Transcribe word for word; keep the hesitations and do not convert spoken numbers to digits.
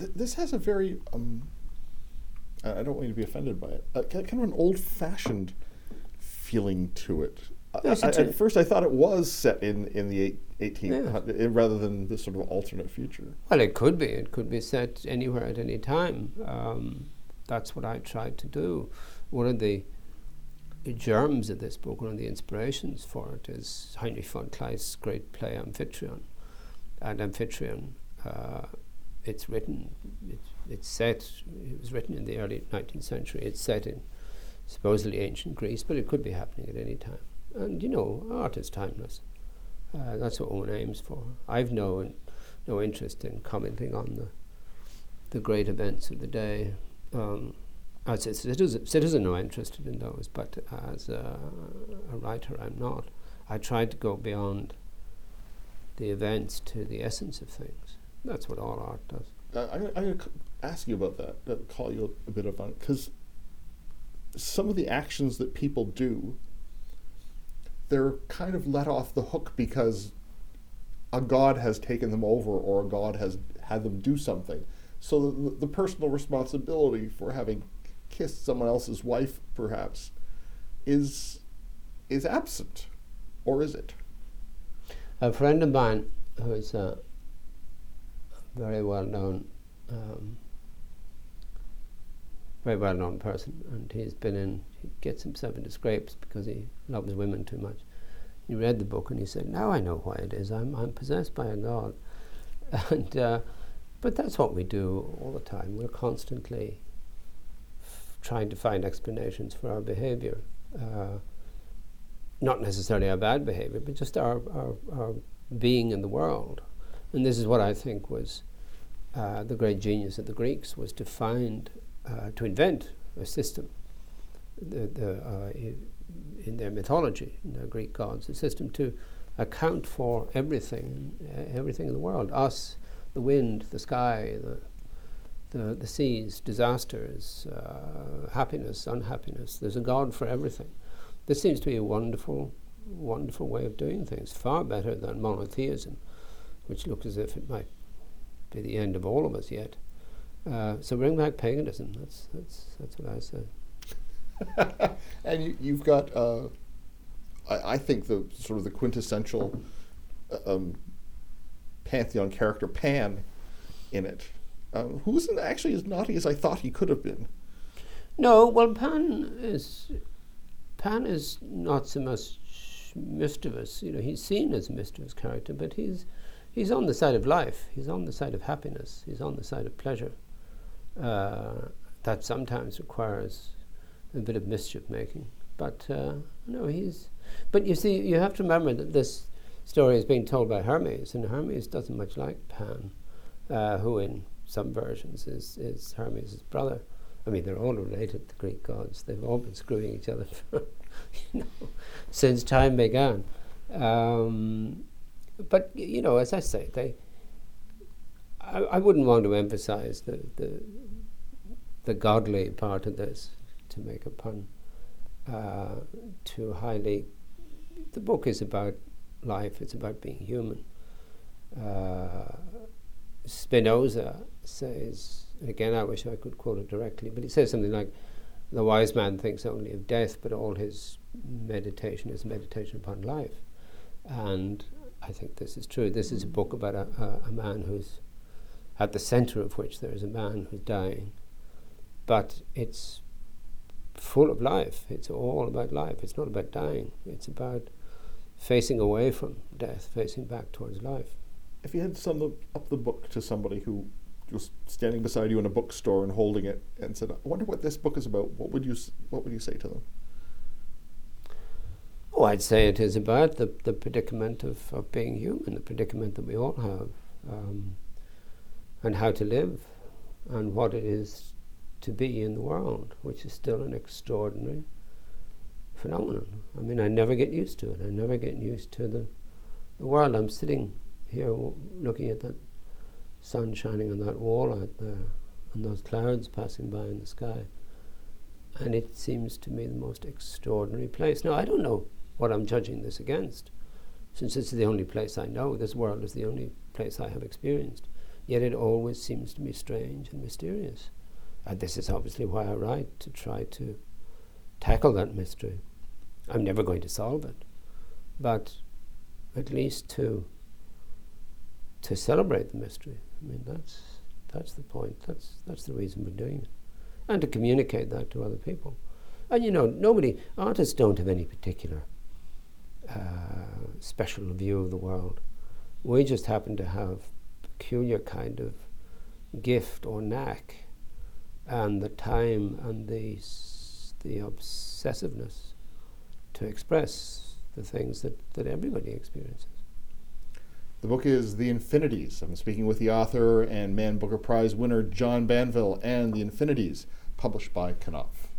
th- this has a very, um, I I don't want you to be offended by it, uh, kind of an old-fashioned feeling to it. Yes, I, it I, is. at first I thought it was set in, in the eight, eighteenth, Yeah. uh, rather than this sort of alternate future. Well, it could be. It could be set anywhere at any time. Um, that's what I tried to do. One of the germs of this book, one of the inspirations for it, is Heinrich von Kleist's great play Amphitryon. And Amphitryon, uh, it's written, it's, it's set, it was written in the early nineteenth century. It's set in supposedly ancient Greece, but it could be happening at any time. And, you know, art is timeless. Uh, that's what one aims for. I've no no interest in commenting on the the great events of the day. Um, as a citizen, citizen, I'm interested in those, but as a, a writer, I'm not. I try to go beyond the events to the essence of things. That's what all art does. Uh, I'm, I'm going to ask you about that, uh, call you a bit of fun, because some of the actions that people do, they're kind of let off the hook because a god has taken them over or a god has had them do something. So the, the personal responsibility for having kissed someone else's wife, perhaps, is is absent, or is it? A friend of mine who is a very well-known, um, very well-known person, and he's been in, he gets himself into scrapes because he loves women too much. He read the book and he said, "Now I know why it is. I'm I'm possessed by a god," and uh, but that's what we do all the time. We're constantly f- trying to find explanations for our behavior. Uh, not necessarily our bad behavior, but just our, our, our being in the world. And this is what I think was uh, the great genius of the Greeks, was to find, uh, to invent a system, the, the, uh, in, in their mythology, in their Greek gods, a system to account for everything, uh, everything in the world, us, the wind, the sky, the, the, the seas, disasters, uh, happiness, unhappiness. There's a god for everything. This seems to be a wonderful, wonderful way of doing things, far better than monotheism, which looks as if it might be the end of all of us yet. Uh, so bring back paganism. That's that's that's what I say. And you, you've got, uh, I, I think, the sort of the quintessential uh, um, pantheon character Pan in it, um, who isn't actually as naughty as I thought he could have been. No, well, Pan is. Pan is not so much mischievous. You know, he's seen as a mischievous character, but he's he's on the side of life. He's on the side of happiness. He's on the side of pleasure. Uh, that sometimes requires a bit of mischief making. But uh, no, he's. But you see, you have to remember that this story is being told by Hermes, and Hermes doesn't much like Pan, uh, who in some versions is is Hermes' brother. I mean, they're all related, the Greek gods. They've all been screwing each other for, you know, since time began. Um, but, you know, as I say, they. I, I wouldn't want to emphasize the, the the godly part of this, to make a pun, uh, too highly. The book is about life. It's about being human. Uh, Spinoza says, and again, I wish I could quote it directly, but he says something like, "The wise man thinks only of death, but all his meditation is meditation upon life." And I think this is true. This is a book about a, a, a man who's, at the center of which there is a man who's dying. But it's full of life. It's all about life. It's not about dying. It's about facing away from death, facing back towards life. If you had summed up the book to somebody who was standing beside you in a bookstore and holding it and said, "I wonder what this book is about," what would you what would you say to them? Oh, I'd say it is about the, the predicament of, of being human, the predicament that we all have, um, and how to live, and what it is to be in the world, which is still an extraordinary phenomenon. I mean, I never get used to it. I never get used to the, the world. I'm sitting here w- looking at that sun shining on that wall out there, and those clouds passing by in the sky, and it seems to me the most extraordinary place. Now, I don't know what I'm judging this against, since this is the only place I know. This world is the only place I have experienced. yet it always seems to be strange and mysterious. And this is obviously why I write, to try to tackle that mystery. I'm never going to solve it, but at least to to celebrate the mystery. I mean, that's that's the point. That's that's the reason we're doing it, and to communicate that to other people. And you know, nobody artists don't have any particular uh, special view of the world. We just happen to have a peculiar kind of gift or knack, and the time and the the obsessiveness to express the things that, that everybody experiences. The book is The Infinities. I'm speaking with the author and Man Booker Prize winner John Banville, and The Infinities, published by Knopf.